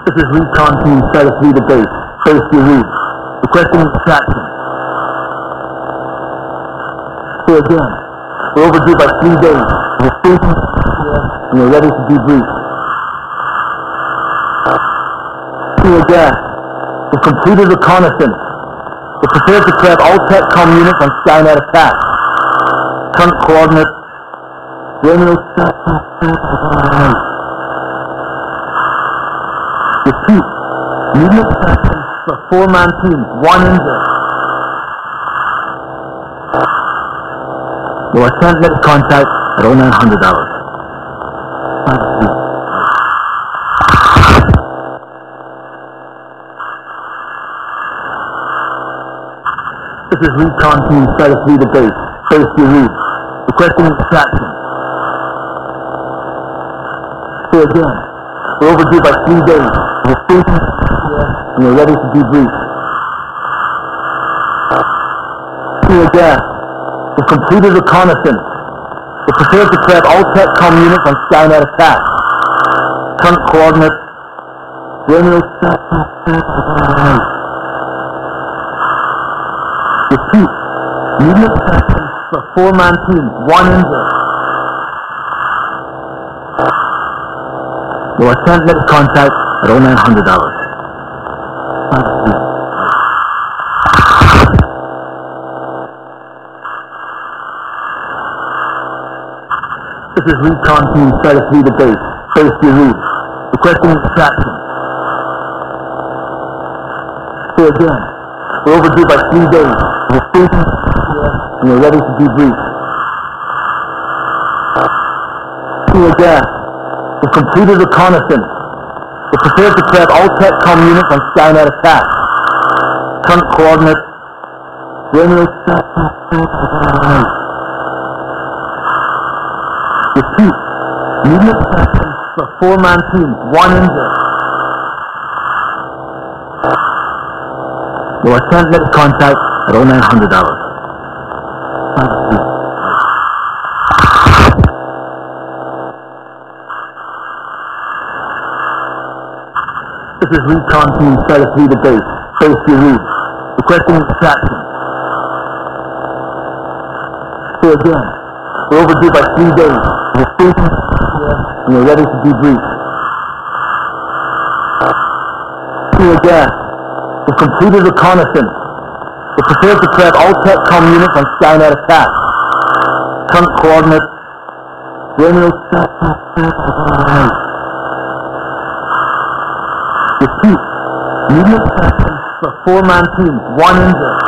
This is Recon Team Site 3 to base. Face your read. Requesting extraction. Say again. We're overdue by 3 days. We're stationed and we're ready to debrief. Say again. We've completed reconnaissance. We're prepared to grab all TechCom units on Skynet attack. Current coordinates. Romeo. Repeat. Immediate action for 4-man teams. 1 injured. We'll attempt net contact at 0900 hours. This is Recon Team Site 3 to base. Face your read. Requesting extraction. Say again. We're overdue by 3 days. We're stationed and we're ready to debrief. Say again. We've completed reconnaissance. We're prepared to grab all TechCom units on Skynet attack. Current coordinates. Romeo. Repeat. Immediate action for 4-man teams. 1 injured. We'll attempt net contact at 0900 hours. This is Recon Team Site 3 to base. Face your read. Requesting extraction. Say again. We're overdue by 3 days. We're stationed and we're ready to debrief. Say again. We've completed reconnaissance. We're prepared to grab all TechCom units on Skynet attack. Current coordinates. Romeo. Repeat. Immediate action for 4-man teams. 1 injured. We'll attempt net contact at 0900 hours. This is Recon Team Site 3 to base. Face your read. Requesting extraction. Say again. We're overdue by 3 days. We're stationed and we're ready to debrief. Say again. We've completed reconnaissance. We're prepared to grab all TechCom units on Skynet attack. Current coordinates. Romeo. Repeat. Immediate action for 4-man teams. 1 injured.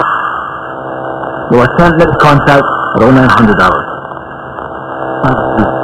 We'll attempt net contact at 0900 hours.